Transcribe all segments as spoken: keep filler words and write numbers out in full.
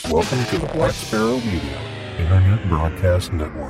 Welcome to the Black Sparrow Media Internet Broadcast Network.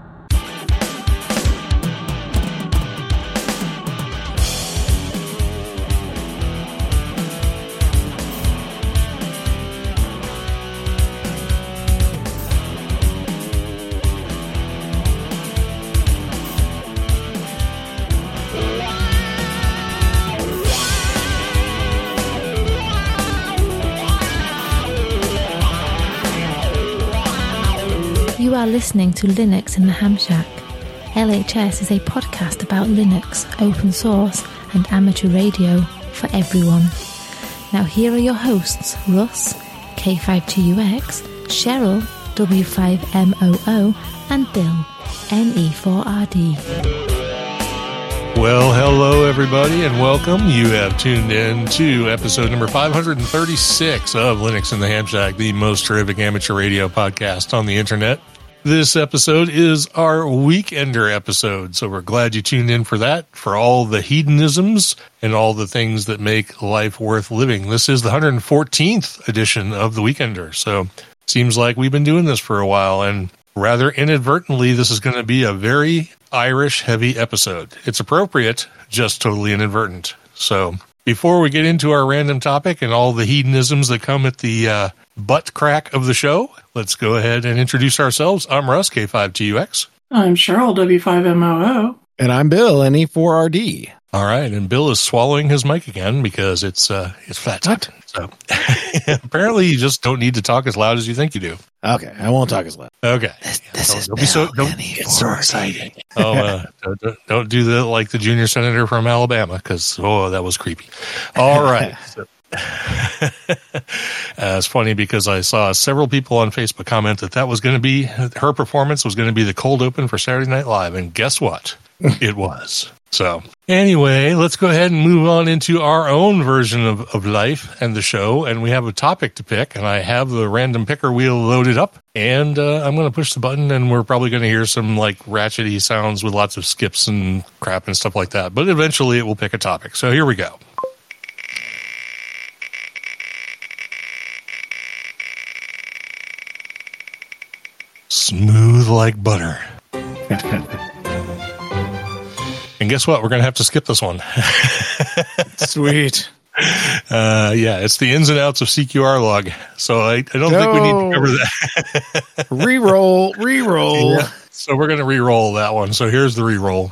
You are listening to Linux in the Ham Shack. L H S is a podcast about Linux, open source, and amateur radio for everyone. Now here are your hosts, Russ, K five T U X, Cheryl, W five M O O, and Bill, N E four R D. Well, hello everybody and welcome. You have tuned in to episode number five hundred thirty-six of Linux in the Ham Shack, the most terrific amateur radio podcast on the internet. This episode is our Weekender episode, so we're glad you tuned in for that, for all the hedonisms and all the things that make life worth living. This is the one hundred fourteenth edition of the Weekender, so seems like we've been doing this for a while, and rather inadvertently, this is going to be a very Irish-heavy episode. It's appropriate, just totally inadvertent. So before we get into our random topic and all the hedonisms that come at the uh, butt crack of the show, let's go ahead and introduce ourselves. I'm Russ, K five T U X. I'm Cheryl, W five M O O. And I'm Bill, N E four R D. All right, and Bill is swallowing his mic again because it's uh, it's flat top. So apparently you just don't need to talk as loud as you think you do. Okay, I won't talk as loud. Okay. This, this don't, is don't Bill, be so don't get so excited. Oh, uh, don't, don't, don't do that like the junior senator from Alabama because, oh, that was creepy. All right. So, uh, it's funny because I saw several people on Facebook comment that that was going to be, her performance was going to be the cold open for Saturday Night Live, and guess what? It was. So anyway, let's go ahead and move on into our own version of, of life and the show, and we have a topic to pick, and I have the random picker wheel loaded up, and uh, I'm going to push the button, and we're probably going to hear some like ratchety sounds with lots of skips and crap and stuff like that, but eventually it will pick a topic. So here we go. Smooth like butter. And guess what? We're going to have to skip this one. Sweet. Uh, yeah, it's the ins and outs of C Q R log. So I, I don't no. think we need to cover that. Reroll, reroll. Yeah. So we're going to re-roll that one. So here's the re-roll.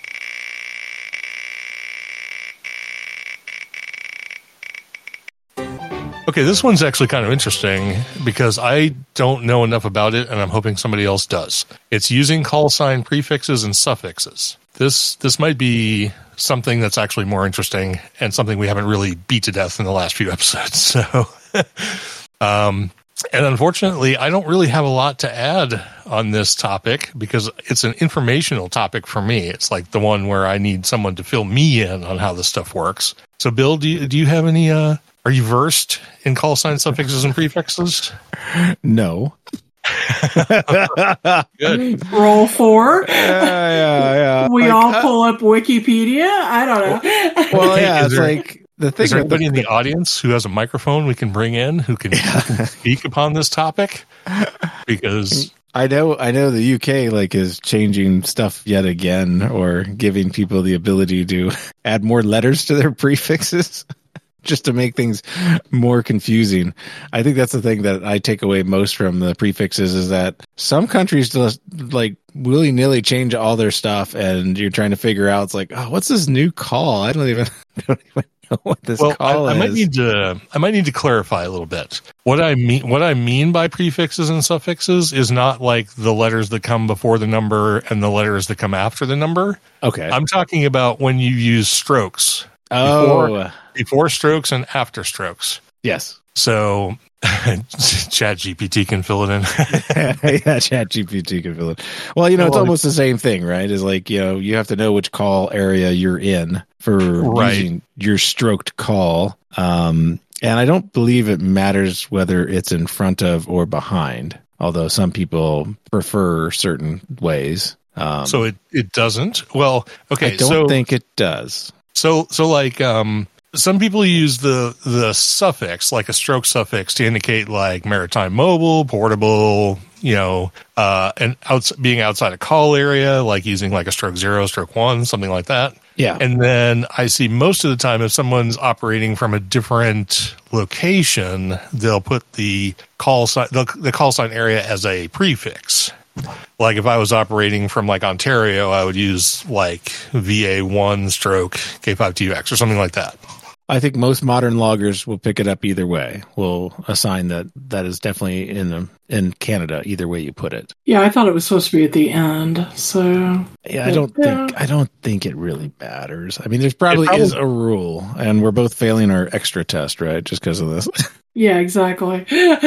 Okay, this one's actually kind of interesting because I don't know enough about it, and I'm hoping somebody else does. It's using call sign prefixes and suffixes. This this might be something that's actually more interesting and something we haven't really beat to death in the last few episodes. So, um, and unfortunately, I don't really have a lot to add on this topic because it's an informational topic for me. It's like the one where I need someone to fill me in on how this stuff works. So, Bill, do you, do you have any... Uh, Are you versed in call sign suffixes and prefixes? No. Good. Roll four. Yeah, yeah, yeah. We like, all uh, pull up Wikipedia. I don't know. Well, yeah, Is it's there- like the thing. Is there with anybody the, in the audience who has a microphone we can bring in who can, who can speak upon this topic? Because I know, I know the U K like is changing stuff yet again, or giving people the ability to add more letters to their prefixes. Just to make things more confusing. I think that's the thing that I take away most from the prefixes is that some countries just like willy-nilly change all their stuff, and you're trying to figure out, it's like, oh, what's this new call? I don't even, don't even know what this well, call I, I is. might need to I might need to clarify a little bit. What I mean what I mean by prefixes and suffixes is not like the letters that come before the number and the letters that come after the number. Okay. I'm talking about when you use strokes. Oh, Before, before strokes and after strokes. yes. So Chat G P T can fill it in. Yeah, Chat G P T can fill it. Well, you know, it's Well, almost the same thing, right? Is like, you know, you have to know which call area you're in for Right. using your stroked call. Um, and I don't believe it matters whether it's in front of or behind, although some people prefer certain ways. Um, So it, it doesn't. Well, okay. I don't so, think it does. so, so like, um, some people use the the suffix, like a stroke suffix, to indicate like maritime mobile, portable, you know, uh, and outs- being outside a call area, like using like a stroke zero, stroke one, something like that. Yeah. And then I see most of the time if someone's operating from a different location, they'll put the call sign, the, the call sign area as a prefix. Like if I was operating from like Ontario, I would use like V A one stroke K five T U X or something like that. I think most modern loggers will pick it up either way. Will assign that that is definitely in the, in Canada, either way you put it. Yeah, I thought it was supposed to be at the end. So yeah, I don't yeah. think I don't think it really matters. I mean, there's probably, probably is a rule, and we're both failing our extra test, right? Just because of this. Yeah, exactly.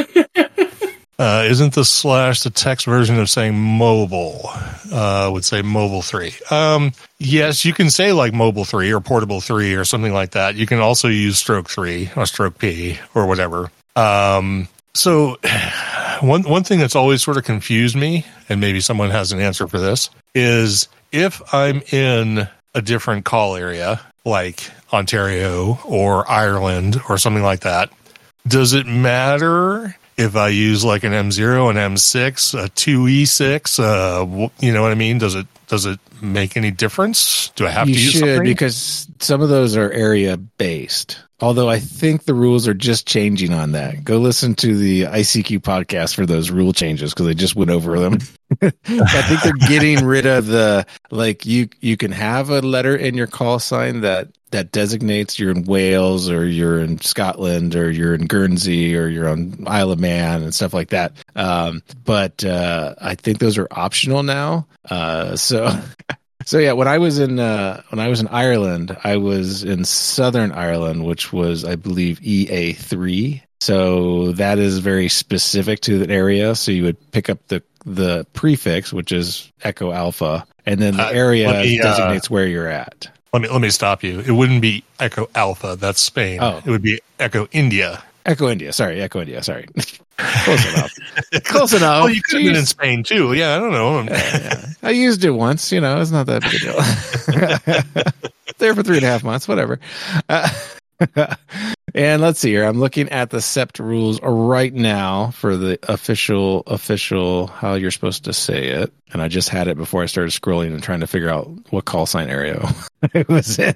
Uh, isn't the slash the text version of saying mobile? Uh, would say mobile three. Um, yes, you can say like mobile three or portable three or something like that. You can also use stroke three or stroke P or whatever. Um, so one one thing that's always sort of confused me, and maybe someone has an answer for this, is if I'm in a different call area, like Ontario or Ireland or something like that, does it matter if I use like an M zero, an M six, a two E six, uh, you know what I mean? Does it does it make any difference? Do I have you to use should, something? because some of those are area based. Although I think the rules are just changing on that. Go listen to the I C Q podcast for those rule changes, because they just went over them. I think they're getting rid of the, like, you you can have a letter in your call sign that that designates you're in Wales or you're in Scotland or you're in Guernsey or you're on Isle of Man and stuff like that. Um, but uh, I think those are optional now. Uh, so, so yeah, when I was in uh, when I was in Ireland, I was in Southern Ireland, which was, I believe, E A three. So that is very specific to that area. So you would pick up the the prefix, which is Echo Alpha, and then the Uh, area let me, uh, designates where you're at. Let me let me stop you. It wouldn't be Echo Alpha. That's Spain. Oh. It would be Echo India. Echo India. Sorry, Echo India. Sorry. Close enough. Close enough. Oh, you could have been in Jeez. Spain too. Yeah, I don't know. Yeah, yeah. I used it once. You know, it's not that big a deal. There for three and a half months. Whatever. Uh, and let's see here. I'm looking at the S E P T rules right now for the official, official, how you're supposed to say it. And I just had it before I started scrolling and trying to figure out what call sign area it was in.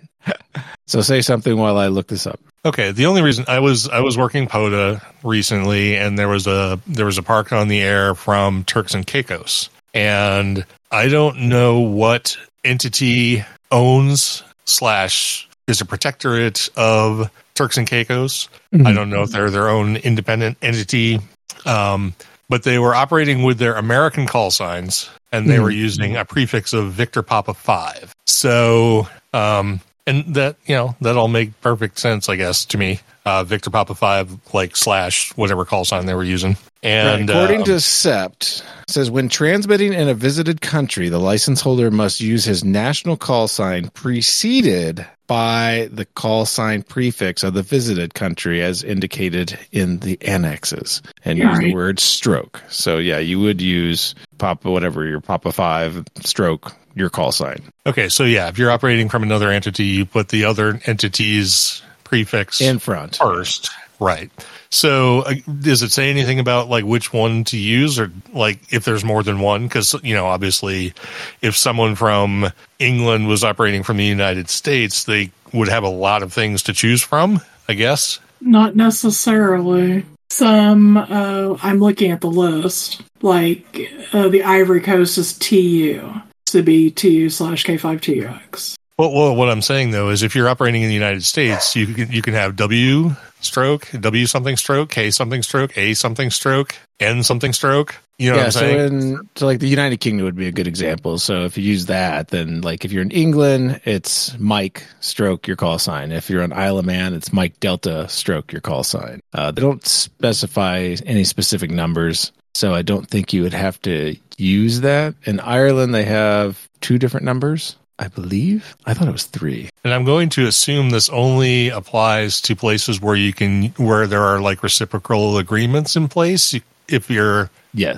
So say something while I look this up. Okay, the only reason I was I was working POTA recently, and there was a there was a park on the air from Turks and Caicos, and I don't know what entity owns slash is a protectorate of Turks and Caicos. Mm-hmm. I don't know if they're their own independent entity, um, but they were operating with their American call signs, and they Mm-hmm. were using a prefix of Victor Papa five. So. Um, And that, you know, that all make perfect sense, I guess, to me. Uh, Victor Papa five, like, slash, whatever call sign they were using. And right. According uh, to S E P T, it says when transmitting in a visited country, the license holder must use his national call sign preceded by the call sign prefix of the visited country as indicated in the annexes, and use the Right. word stroke. So, yeah, you would use Papa, whatever, your Papa five stroke, your call sign. okay, so yeah, if you're operating from another entity, you put the other entity's prefix In front. first. Right. So uh, does it say anything about like which one to use, or like if there's more than one? Because, you know, obviously if someone from England was operating from the United States, they would have a lot of things to choose from, I guess. Not necessarily. Some, uh, I'm looking at the list, like uh, the Ivory Coast is T U. To be T U slash K five T U X. Well, well, what I'm saying though is, if you're operating in the United States, you can you can have W stroke, W something stroke, K something stroke, A something stroke, N something stroke. You know Yeah, what I'm so saying? in so like the United Kingdom would be a good example. So if you use that, then like if you're in England, it's Mike stroke your call sign. If you're on Isle of Man, it's Mike Delta stroke your call sign. Uh, they don't specify any specific numbers, so I don't think you would have to use that. In Ireland, they have two different numbers, I believe. I thought it was three. And I'm going to assume this only applies to places where you can where there are like reciprocal agreements in place. If you're Yes.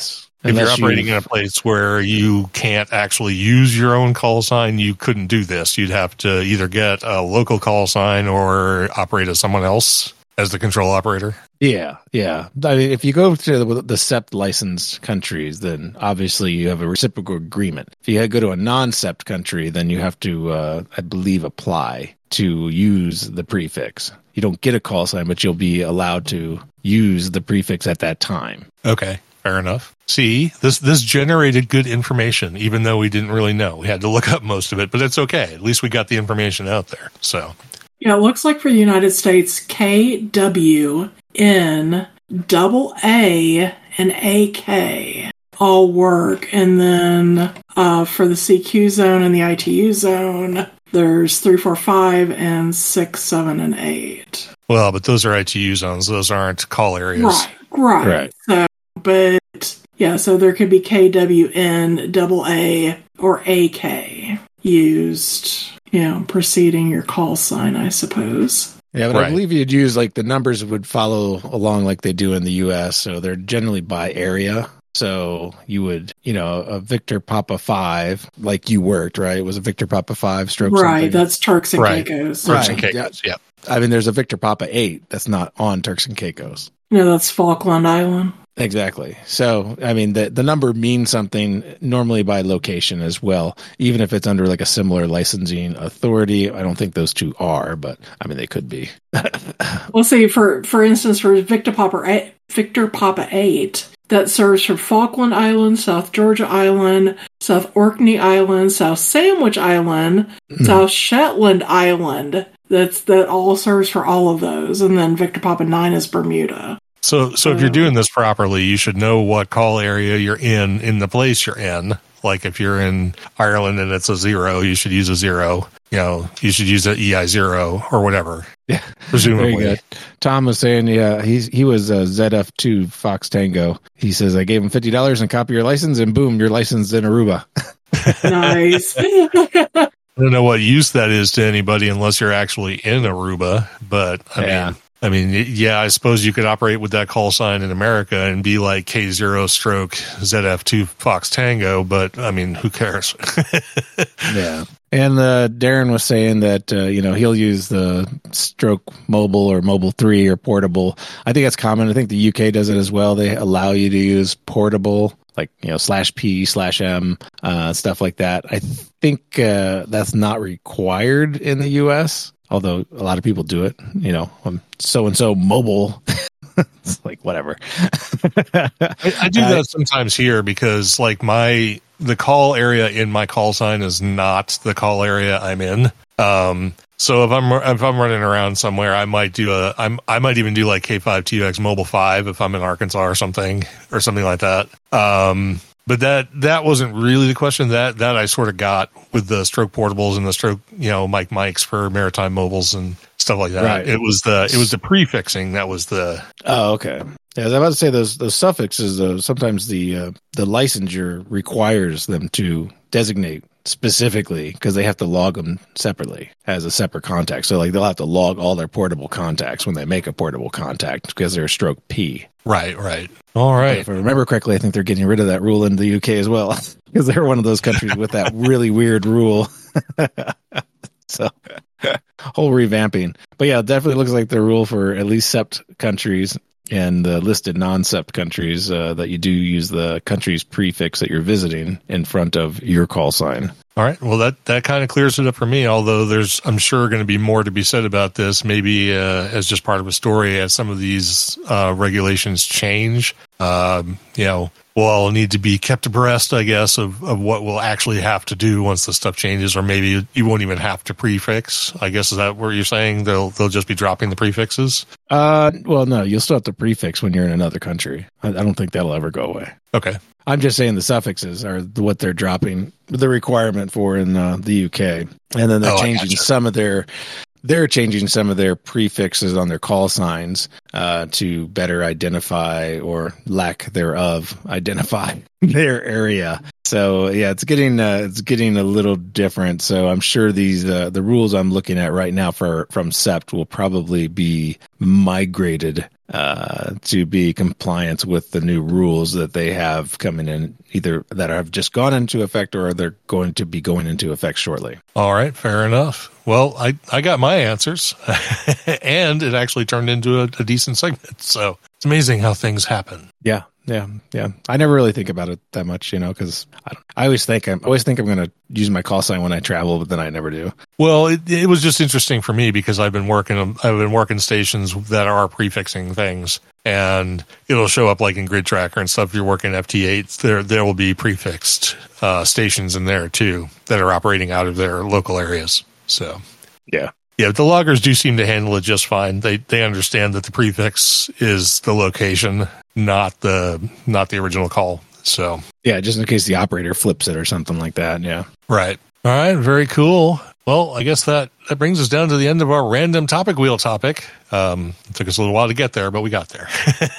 If you're Unless operating you've- in a place where you can't actually use your own call sign, you couldn't do this. You'd have to either get a local call sign or operate as someone else as the control operator. Yeah, yeah. I mean, if you go to the, the S E P T licensed countries, then obviously you have a reciprocal agreement. If you go to a non-S E P T country, then you have to, uh, I believe, apply to use the prefix. You don't get a call sign, but you'll be allowed to use the prefix at that time. Okay, fair enough. See, this this generated good information, even though we didn't really know. We had to look up most of it, but it's okay. At least we got the information out there. So, Yeah, it looks like for the United States, K, W, N, double A, and A K all work. And then uh, for the C Q zone and the I T U zone, there's three, four, five, and six, seven, and eight. well, but those are I T U zones. Those aren't call areas. Right, right. Right. So, but yeah, so there could be K, W, N, double A, or A K used, you know, preceding your call sign, I suppose. Yeah, but Right. I believe you'd use like the numbers would follow along like they do in the U S. So they're generally by area. So you would, you know, a Victor Papa five, like you worked, right? It was a Victor Papa five stroke Right, something. that's Turks and Right. Caicos. Turks and Right, Caicos, yeah. I mean, there's a Victor Papa eight that's not on Turks and Caicos. No, that's Falkland Island. Exactly. So, I mean, the the number means something normally by location as well, even if it's under like a similar licensing authority. I don't think those two are, but I mean, they could be. Well, see, for for instance, for Victor Papa eight, Victor Papa eight, that serves for Falkland Island, South Georgia Island, South Orkney Island, South Sandwich Island, South Shetland Island. That's that all serves for all of those, and then Victor Papa nine is Bermuda. So, so if you're doing this properly, you should know what call area you're in in the place you're in. Like if you're in Ireland and it's a zero, you should use a zero. You know, you should use an E I zero or whatever. Yeah, Presumably. very good. Tom was saying, yeah, he's he was a Z F two Fox Tango. He says, I gave him fifty dollars and copy your license, and boom, you're licensed in Aruba. Nice. I don't know what use that is to anybody unless you're actually in Aruba, but I Yeah. mean, I mean, y- yeah, I suppose you could operate with that call sign in America and be like K zero stroke Z F two Fox Tango, but I mean, who cares? Yeah. And uh, Darren was saying that, uh, you know, he'll use the stroke mobile or mobile three or portable. I think that's common. I think the U K does it as well. They allow you to use portable, like, you know, slash P, slash M, uh, stuff like that. I think uh, that's not required in the U S, although a lot of people do it. You know, I'm so-and-so mobile. It's like, whatever. I, I do that sometimes here because, like, my the call area in my call sign is not the call area I'm in. Um, so if I'm if I'm running around somewhere, I might do a I'm I might even do like K five T U X Mobile five if I'm in Arkansas or something or something like that. Um, but that that wasn't really the question. That that I sort of got with the stroke portables and the stroke, you know, Mike Mikes for maritime mobiles and stuff like that. Right. It was the it was the prefixing that was the Oh, okay. Yeah, I was about to say those those suffixes. Uh, sometimes the uh, the licensure requires them to designate specifically because they have to log them separately as a separate contact. So, like, they'll have to log all their portable contacts when they make a portable contact because they're a stroke P. right, right. All right. If I remember correctly, I think they're getting rid of that rule in the U K as well because they're one of those countries with that really weird rule. So, whole revamping. But yeah, it definitely looks like the rule for at least S E P T countries and the listed non-S E P T countries uh, that you do use the country's prefix that you're visiting in front of your call sign. All right. Well, that, that kind of clears it up for me, although there's, I'm sure, going to be more to be said about this, maybe uh, as just part of a story as some of these uh, regulations change. Um, you know, we'll all need to be kept abreast, I guess, of, of what we'll actually have to do once the stuff changes, or maybe you won't even have to prefix. I guess, is that what you're saying? They'll they'll just be dropping the prefixes? Uh, well, no, you'll still have to prefix when you're in another country. I, I don't think that'll ever go away. Okay. I'm just saying the suffixes are what they're dropping the requirement for in uh, the U K, and then they're Oh, I changing gotcha. some of their they're changing some of their prefixes on their call signs uh, to better identify or lack thereof identify their area. So yeah, it's getting uh, it's getting a little different. So I'm sure these uh, the rules I'm looking at right now for from Sept will probably be migrated uh, to be compliant with the new rules that they have coming in, either that have just gone into effect or they're going to be going into effect shortly. All right, fair enough. Well, I, I got my answers, and it actually turned into a, a decent segment. So it's amazing how things happen. Yeah. Yeah, yeah. I never really think about it that much, you know, because I, I always think I'm I always think I'm going to use my call sign when I travel, but then I never do. Well, it, it was just interesting for me because I've been working I've been working stations that are prefixing things, and it'll show up like in Grid Tracker and stuff. If you're working F T eight, there there will be prefixed uh, stations in there too that are operating out of their local areas. So yeah. Yeah, the loggers do seem to handle it just fine. They they understand that the prefix is the location, not the not the original call. So yeah, just in case the operator flips it or something like that. Yeah. Right. All right. Very cool. Well, I guess that, that brings us down to the end of our random topic wheel topic. Um, it took us a little while to get there, but we got there.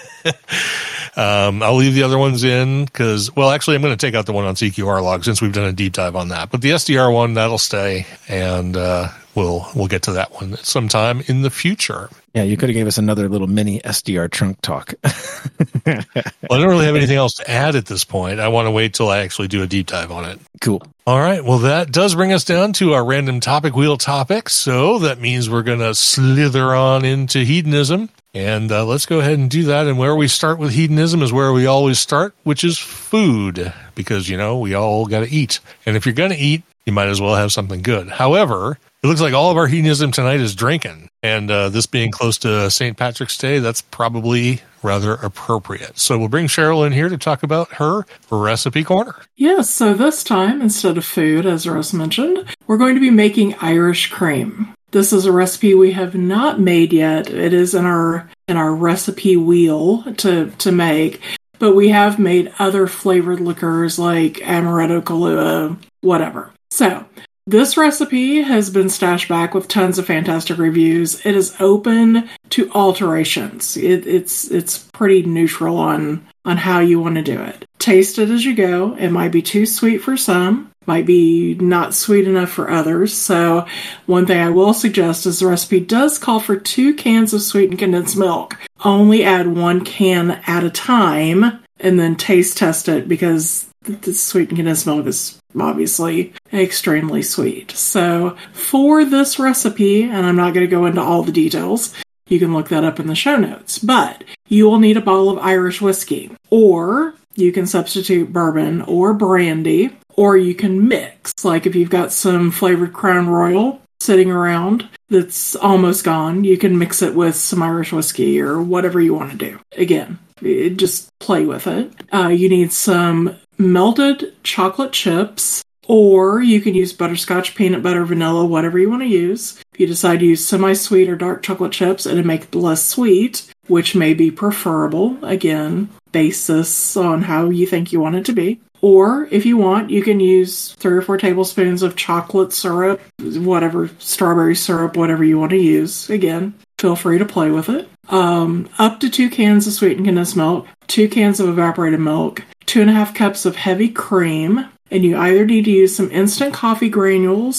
um, I'll leave the other ones in because, well, actually, I'm going to take out the one on C Q R log since we've done a deep dive on that. But the S D R one, that'll stay, and uh, we'll we'll get to that one sometime in the future. Yeah, you could have gave us another little mini S D R trunk talk. Well, I don't really have anything else to add at this point. I want to wait till I actually do a deep dive on it. Cool. All right. Well, that does bring us down to our random topic wheel topic. So that means we're going to slither on into hedonism. And uh, let's go ahead and do that. And where we start with hedonism is where we always start, which is food. Because, you know, we all got to eat. And if you're going to eat, you might as well have something good. However, it looks like all of our hedonism tonight is drinking. And uh, this being close to Saint Patrick's Day, that's probably rather appropriate. So we'll bring Cheryl in here to talk about her recipe corner. Yes, so this time, instead of food, as Russ mentioned, we're going to be making Irish cream. This is a recipe we have not made yet. It is in our in our recipe wheel to, to make. But we have made other flavored liquors like Amaretto, Kahlua, whatever. So this recipe has been stashed back with tons of fantastic reviews. It is open to alterations. It, it's it's pretty neutral on, on how you want to do it. Taste it as you go. It might be too sweet for some, might be not sweet enough for others. So one thing I will suggest is the recipe does call for two cans of sweetened condensed milk. Only add one can at a time and then taste test it because the sweetened condensed milk is obviously extremely sweet. So for this recipe, and I'm not going to go into all the details, you can look that up in the show notes, but you will need a bottle of Irish whiskey, or you can substitute bourbon or brandy, or you can mix. Like if you've got some flavored Crown Royal sitting around that's almost gone, you can mix it with some Irish whiskey or whatever you want to do. Again, it, just play with it. Uh, you need some melted chocolate chips, or you can use butterscotch, peanut butter, vanilla, whatever you want to use. If you decide to use semi-sweet or dark chocolate chips, it'll make it less sweet, which may be preferable. Again, basis on how you think you want it to be. Or, if you want, you can use three or four tablespoons of chocolate syrup, whatever, strawberry syrup, whatever you want to use. Again, feel free to play with it. Um, up to two cans of sweetened condensed milk, two cans of evaporated milk, two and a half cups of heavy cream, and you either need to use some instant coffee granules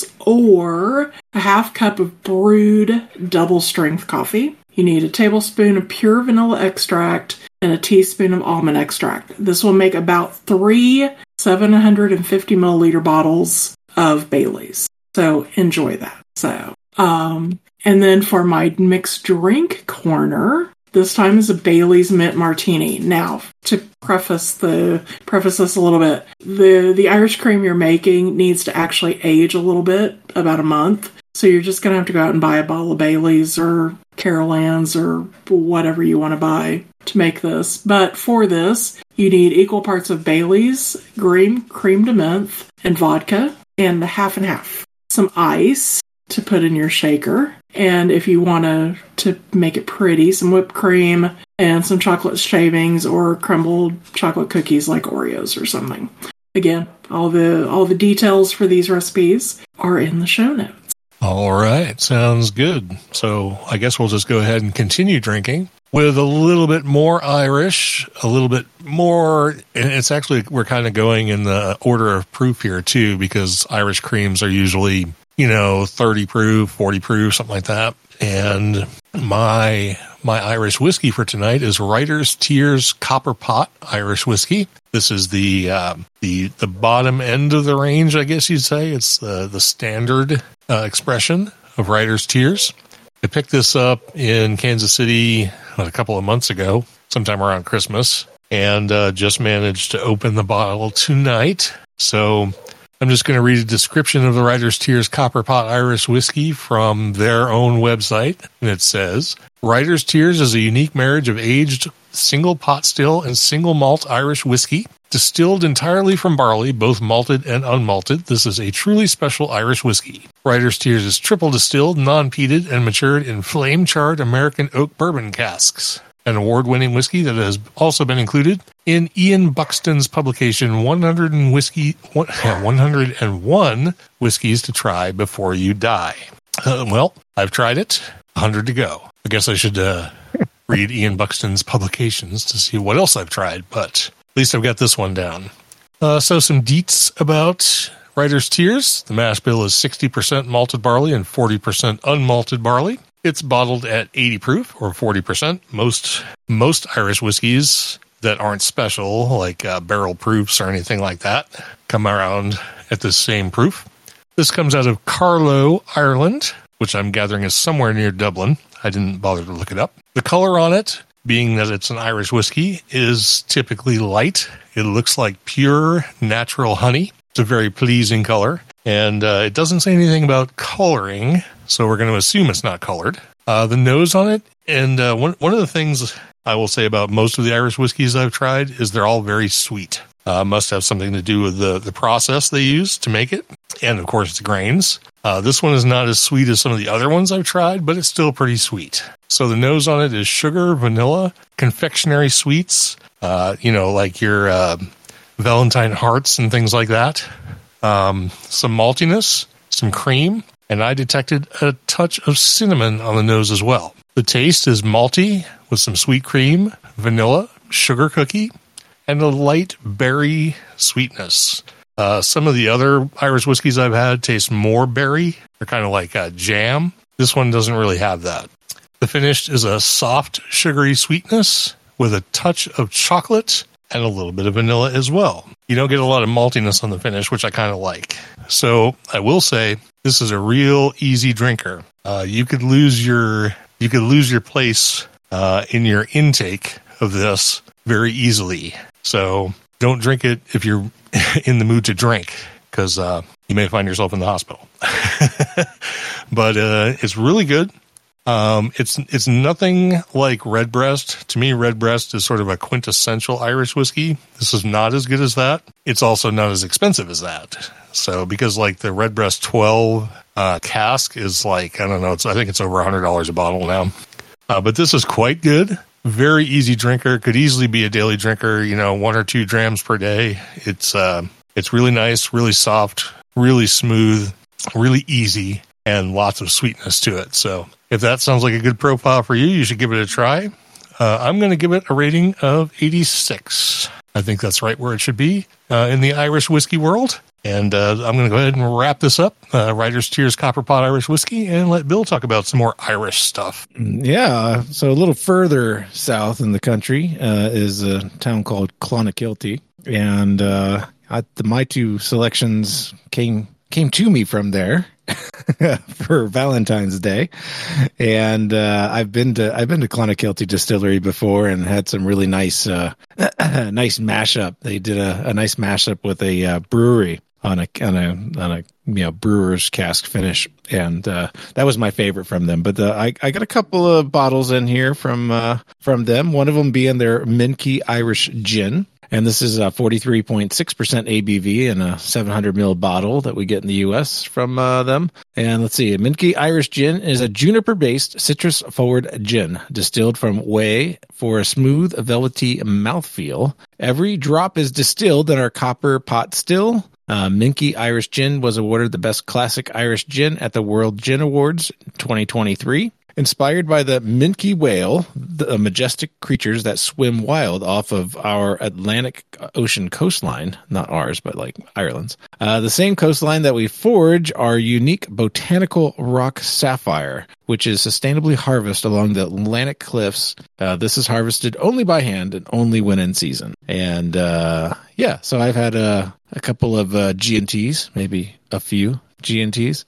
or a half cup of brewed double strength coffee. You need a tablespoon of pure vanilla extract and a teaspoon of almond extract. This will make about three seven hundred fifty milliliter bottles of Bailey's. So enjoy that. So, um, and then for my mixed drink corner, this time is a Bailey's Mint Martini. Now, to preface the preface this a little bit, the the Irish cream you're making needs to actually age a little bit, about a month. So you're just going to have to go out and buy a bottle of Bailey's or Carol Ann's or whatever you want to buy to make this. But for this, you need equal parts of Bailey's, green cream de menthe, and vodka, and half and half. Some ice to put in your shaker. And if you want to to make it pretty, some whipped cream and some chocolate shavings or crumbled chocolate cookies like Oreos or something. Again, all the all the details for these recipes are in the show notes. All right. Sounds good. So I guess we'll just go ahead and continue drinking. with a little bit more Irish, a little bit more, and it's actually, we're kind of going in the order of proof here too, because Irish creams are usually, you know, thirty proof, forty proof, something like that. And my my Irish whiskey for tonight is Writer's Tears Copper Pot Irish Whiskey. This is the uh, the the bottom end of the range, I guess you'd say. It's the the standard uh, expression of Writer's Tears. I picked this up in Kansas City a couple of months ago, sometime around Christmas, and uh, just managed to open the bottle tonight. So I'm just going to read a description of the Writer's Tears Copper Pot Irish Whiskey from their own website. And it says, Writer's Tears is a unique marriage of aged single pot still and single malt Irish whiskey. Distilled entirely from barley, both malted and unmalted, this is a truly special Irish whiskey. Writer's Tears is triple distilled, non-peated, and matured in flame-charred American oak bourbon casks. An award-winning whiskey that has also been included in Ian Buxton's publication one hundred whiskey, one hundred one Whiskeys to Try Before You Die. Uh, well, I've tried it. one hundred to go. I guess I should uh, read Ian Buxton's publications to see what else I've tried, but at least I've got this one down. Uh, so some deets about Writer's Tears. The mash bill is sixty percent malted barley and forty percent unmalted barley. It's bottled at eighty proof or forty percent. Most most Irish whiskeys that aren't special, like uh, barrel proofs or anything like that, come around at the same proof. This comes out of Carlow, Ireland, which I'm gathering is somewhere near Dublin. I didn't bother to look it up. The color on it, being that it's an Irish whiskey, is typically light. It looks like pure natural honey. It's a very pleasing color. And uh, it doesn't say anything about coloring, so we're going to assume it's not colored. Uh, the nose on it, and uh, one one of the things I will say about most of the Irish whiskeys I've tried is they're all very sweet. Uh, must have something to do with the, the process they use to make it, and of course it's grains. Uh, this one is not as sweet as some of the other ones I've tried, but it's still pretty sweet. So the nose on it is sugar, vanilla, confectionery sweets, uh, you know, like your uh, Valentine hearts and things like that. Um, some maltiness, some cream, and I detected a touch of cinnamon on the nose as well. The taste is malty with some sweet cream, vanilla, sugar cookie, and a light berry sweetness. Uh, some of the other Irish whiskeys I've had taste more berry. They're kind of like a jam. This one doesn't really have that. The finish is a soft, sugary sweetness with a touch of chocolate and a little bit of vanilla as well. You don't get a lot of maltiness on the finish, which I kind of like. So I will say this is a real easy drinker. Uh, you could lose your you could lose your place uh, in your intake of this very easily. So don't drink it if you're in the mood to drink, because uh, you may find yourself in the hospital. But uh, it's really good. Um, it's it's nothing like Redbreast. To me, Redbreast is sort of a quintessential Irish whiskey. This is not as good as that. It's also not as expensive as that. So because like the Redbreast twelve uh, cask is like, I don't know, it's I think it's over one hundred dollars a bottle now. Uh, but this is quite good. Very easy drinker. Could easily be a daily drinker, you know, one or two drams per day. It's uh, it's really nice, really soft, really smooth, really easy, and lots of sweetness to it. So if that sounds like a good profile for you, you should give it a try. Uh, I'm going to give it a rating of eighty-six. I think that's right where it should be uh, in the Irish whiskey world. And uh, I'm going to go ahead and wrap this up. Uh, Writer's Tears Copper Pot Irish Whiskey, and let Bill talk about some more Irish stuff. Yeah, so a little further south in the country uh, is a town called Clonakilty. And uh, I, the, my two selections came came to me from there. For Valentine's Day, and uh, I've been to I've been to Clonakilty Distillery before and had some really nice uh, nice mashup. They did a, a nice mashup with a uh, brewery on a on a on a you know brewer's cask finish, and uh, that was my favorite from them. But the, I I got a couple of bottles in here from uh, from them. One of them being their Minkey Irish Gin. And this is a forty-three point six percent A B V in a seven hundred milliliter bottle that we get in the U S from uh, them. And let's see, Minkey Irish Gin is a juniper-based, citrus-forward gin distilled from whey for a smooth, velvety mouthfeel. Every drop is distilled in our copper pot still. Uh, Minkey Irish Gin was awarded the best classic Irish gin at the World Gin Awards twenty twenty-three. Inspired by the minke whale, the majestic creatures that swim wild off of our Atlantic Ocean coastline, not ours, but like Ireland's. Uh, the same coastline that we forge our unique botanical rock sapphire, which is sustainably harvested along the Atlantic cliffs. Uh, this is harvested only by hand and only when in season. And uh, yeah, so I've had a, a couple of uh, G and T's, maybe a few G and T's.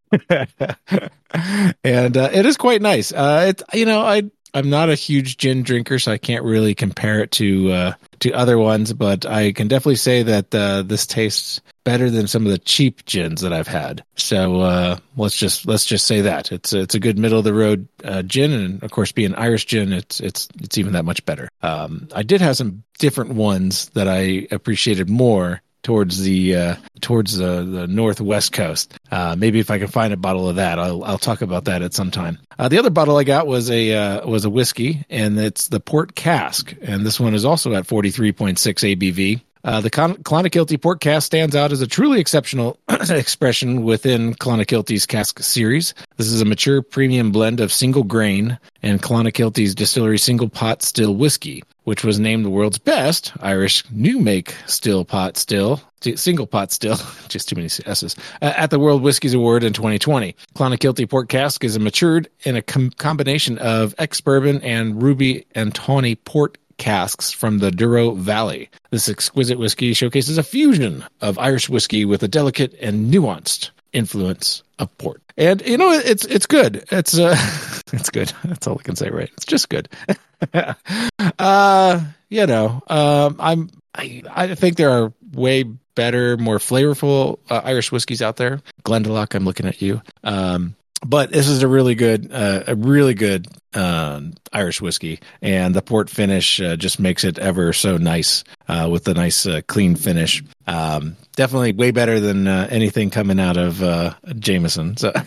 And uh, it is quite nice. Uh, it, you know, I, I'm not a huge gin drinker, so I can't really compare it to uh, to other ones, but I can definitely say that uh, this tastes better than some of the cheap gins that I've had. So uh, let's just let's just say that it's it's a good middle of the road uh, gin, and of course, being Irish gin, it's it's it's even that much better. Um, I did have some different ones that I appreciated more towards the uh, towards the, the northwest coast. Uh, maybe if I can find a bottle of that, I'll I'll talk about that at some time. Uh, the other bottle I got was a uh, was a whiskey, and it's the Port Cask, and this one is also at forty-three point six A B V. Uh, the Con- Clonakilty Port Cask stands out as a truly exceptional expression within Clonakilty's cask series. This is a mature premium blend of single grain and Clonakilty's distillery single pot still whiskey, which was named the world's best Irish new make still pot still, single pot still, just too many S's, uh, at the World Whiskies Award in twenty twenty. Clonakilty Port Cask is a matured in a com- combination of ex-bourbon and Ruby and Tawny port casks from the Douro Valley. This exquisite whiskey showcases a fusion of Irish whiskey with a delicate and nuanced influence of port. And you know, it's it's good. It's uh, it's good. That's all I can say, right? It's just good. uh, you know, um, I'm I I think there are way better, more flavorful uh, Irish whiskeys out there. Glendalough, I'm looking at you. Um, But this is a really good, uh, a really good uh, Irish whiskey, and the port finish uh, just makes it ever so nice uh, with the nice uh, clean finish. Um, definitely way better than uh, anything coming out of uh, Jameson. So.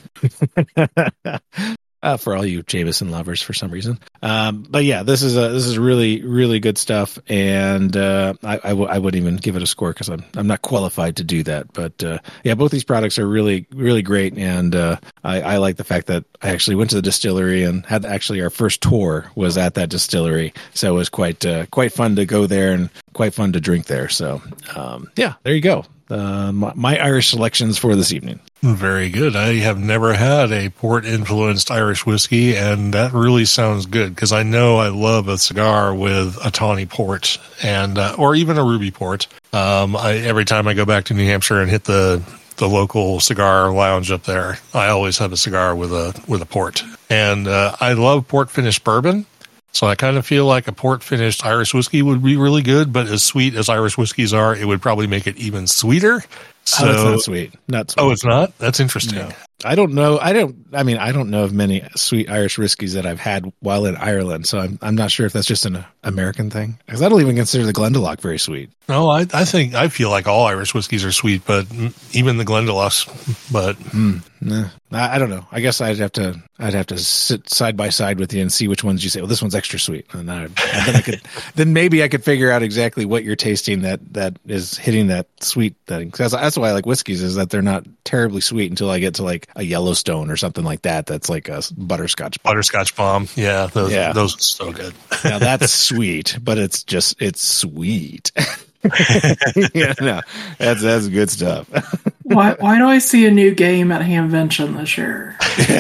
Uh, for all you Jameson lovers, for some reason, um, but yeah, this is a, this is really really good stuff, and uh, I, I, w- I wouldn't even give it a score because I'm I'm not qualified to do that. But uh, yeah, both these products are really really great, and uh, I, I like the fact that I actually went to the distillery and had actually our first tour was at that distillery, so it was quite uh, quite fun to go there and quite fun to drink there. So um, yeah, there you go. Uh, my, my Irish selections for this evening. Very good. I have never had a port-influenced Irish whiskey, and that really sounds good because I know I love a cigar with a tawny port and uh, or even a ruby port. Um, I, every time I go back to New Hampshire and hit the the local cigar lounge up there, I always have a cigar with a with a port, and uh, I love port-finished bourbon. So I kind of feel like a port-finished Irish whiskey would be really good, but as sweet as Irish whiskeys are, it would probably make it even sweeter. So, oh, it's not sweet. Not sweet. Oh, it's not? That's interesting. No. I don't know. I don't. I mean, I don't know of many sweet Irish whiskeys that I've had while in Ireland. So I'm. I'm not sure if that's just an American thing. Because I don't even consider the Glendalough very sweet. No, I. I think I feel like all Irish whiskeys are sweet, but even the Glendaloghs. But mm, nah, I, I don't know. I guess I'd have to. I'd have to sit side by side with you and see which ones you say. Well, this one's extra sweet, and, I, and then I could. Then maybe I could figure out exactly what you're tasting that that is hitting that sweet thing. That's that's why I like whiskeys, is that they're not terribly sweet until I get to like a Yellowstone or something like that. That's like a butterscotch bomb. Butterscotch bomb. Yeah. Those, yeah. those are so good. Now that's sweet, but it's just, it's sweet. Yeah, no, that's, that's good stuff. Why, why do I see a new game at Hamvention this year?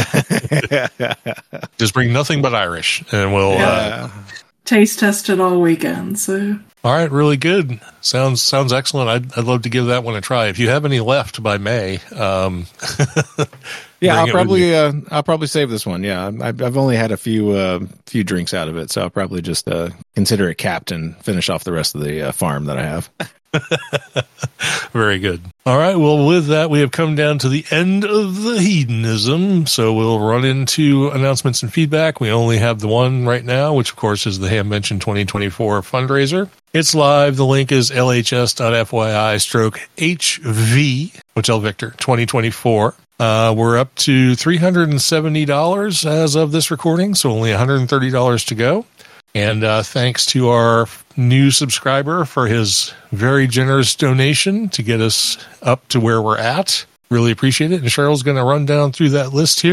Just bring nothing but Irish and we'll, yeah. uh, taste test it all weekend. So. All right, really good. Sounds sounds excellent. I'd I'd love to give that one a try. If you have any left by May, um, yeah, I'll probably uh, I'll probably save this one. Yeah, I've, I've only had a few uh, few drinks out of it, so I'll probably just uh, consider it capped and finish off the rest of the uh, farm that I have. Very good. All right. Well, with that, we have come down to the end of the hedonism. So we'll run into announcements and feedback. We only have the one right now, which of course is the Hamvention twenty twenty-four fundraiser. It's live. The link is lhs.fyi stroke HV, Hotel Victor twenty twenty-four. Uh, we're up to three hundred seventy dollars as of this recording, so only one hundred thirty dollars to go. And uh, thanks to our new subscriber for his very generous donation to get us up to where we're at. Really appreciate it. And Cheryl's going to run down through that list here.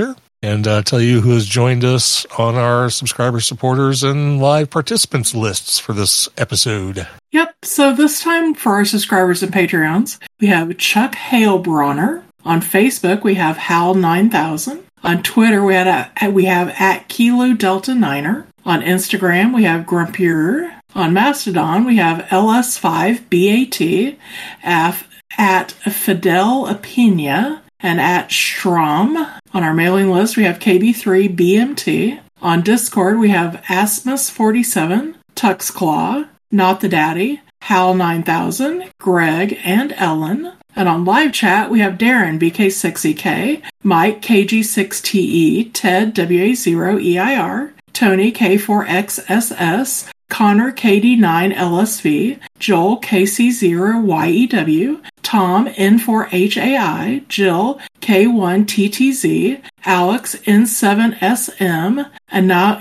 and uh, tell you who has joined us on our subscriber, supporters, and live participants lists for this episode. Yep, so this time for our subscribers and Patreons, we have Chuck Halebronner. On Facebook, we have Hal nine thousand. On Twitter, we, had a, we have at Kilo Delta Niner. On Instagram, we have Grumpier. On Mastodon, we have L S five B A T, F, at Fidel Apina, and at Strom. On our mailing list, we have K B three B M T. On Discord, we have Asmus forty-seven, Tuxclaw, Not the Daddy, Hal nine thousand, Greg, and Ellen. And on live chat, we have Darren, B K six E K, Mike, K G six T E, Ted, W A zero E I R, Tony, K four X S S, Connor, K D nine L S V, Joel, K C zero Y E W, Tom, N four H A I, Jill, K one T T Z, Alex, N seven S M, and now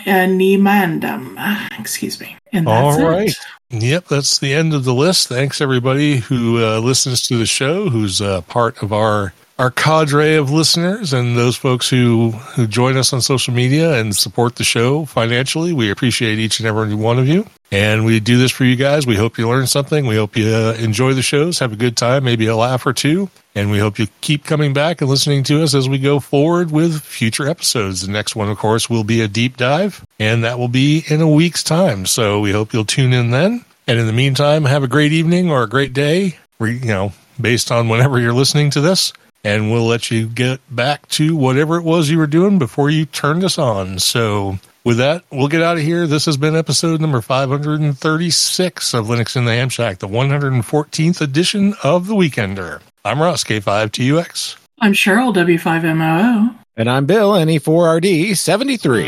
Animandum. Excuse me. And that's All right. it. Yep, that's the end of the list. Thanks, everybody who uh, listens to the show, who's uh, part of our our cadre of listeners, and those folks who, who join us on social media and support the show financially. We appreciate each and every one of you. And we do this for you guys. We hope you learn something. We hope you uh, enjoy the shows, have a good time, maybe a laugh or two. And we hope you keep coming back and listening to us as we go forward with future episodes. The next one, of course, will be a deep dive, and that will be in a week's time. So we hope you'll tune in then. And in the meantime, have a great evening or a great day, you know, based on whenever you're listening to this. And we'll let you get back to whatever it was you were doing before you turned us on. So with that, we'll get out of here. This has been episode number five hundred thirty-six of Linux in the Ham Shack, the one hundred fourteenth edition of The Weekender. I'm Ross, K five T U X. I'm Cheryl, W five M O O. And I'm Bill, N E four R D seventy-three.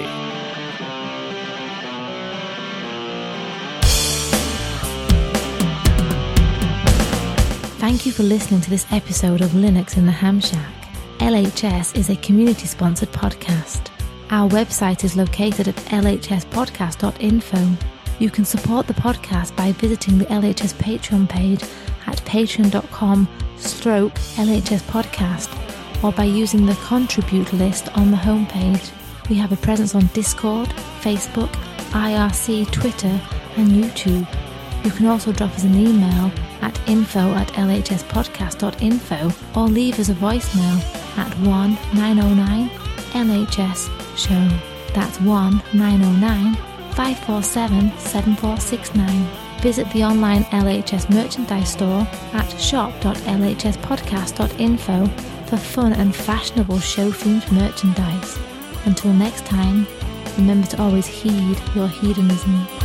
Thank you for listening to this episode of Linux in the Ham Shack. L H S is a community-sponsored podcast. Our website is located at l h s podcast dot info. You can support the podcast by visiting the L H S Patreon page at patreon.com stroke LHS podcast or by using the contribute list on the homepage. We have a presence on Discord, Facebook, I R C, Twitter, and YouTube. You can also drop us an email at info at l h s podcast dot info or leave us a voicemail at one nine oh nine L H S show. That's one nine oh nine five four seven seven four six nine. Visit the online L H S merchandise store at shop dot l h s podcast dot info for fun and fashionable show-themed merchandise. Until next time, remember to always heed your hedonism.